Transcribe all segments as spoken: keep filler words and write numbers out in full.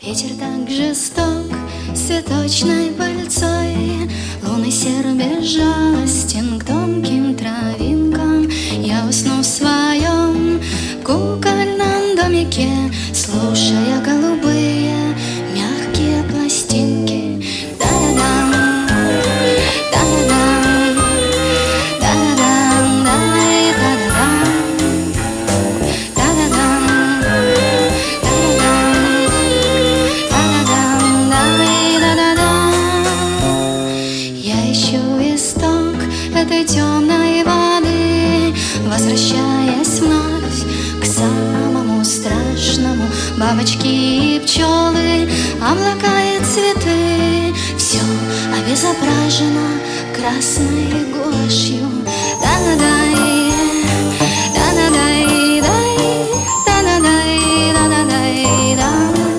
Ветер так жесток, с цветочной пыльцой, лунный серп безжалостен к тонким травинкам. Я усну в своем кукольном домике, слушая голубые мягкие пластинки. Да-да-дам, да-да-дам, да-да-дам, да-да-дам, да-да-дам, да-да-дам, да-да-дам. Я ищу исток этой темной воды, возвращаясь вновь к самому страшному. Бабочки и пчелы, облака и цветы, все обезображено красной гуашью. Да-да-дай, да-да-дай, дай, да-да-дай, да-да-дай, да.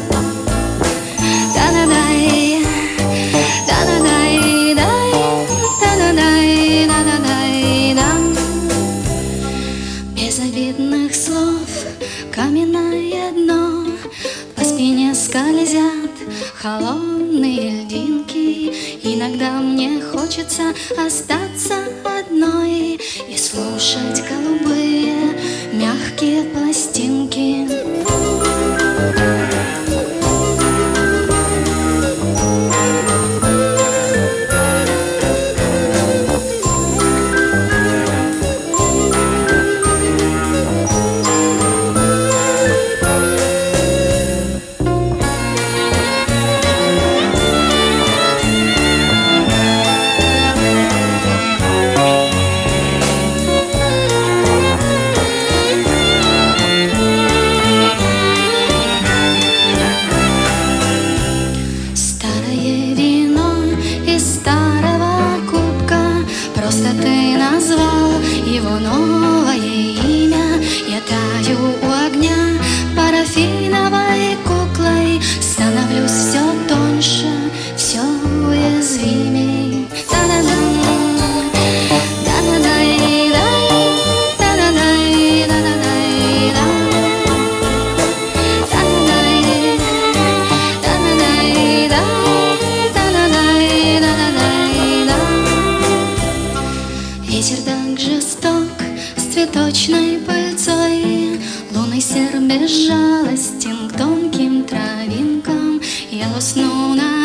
Да-да-дай, да-да-дай, дай, да-да-дай, да-да-дай, да. Безобидных слов каменное дно, по спине скользят холодные льдинки. Иногда мне хочется остаться одной и слушать голубые мягкие пластинки. Просто ты назвал его новое имя. Я таю у огня парафиновой куклой, становлюсь все тоньше, все уязвимей. Да-да-дам, да-да-дай, дай, да-да-дай, да-да-дай, да. Да-да-дай, да-да-дай, да, да-да-дай, да-да-дай, да. Ветер так жесток, с цветочной пыльцой, лунный серп безжалостен к тонким травинкам. Я усну на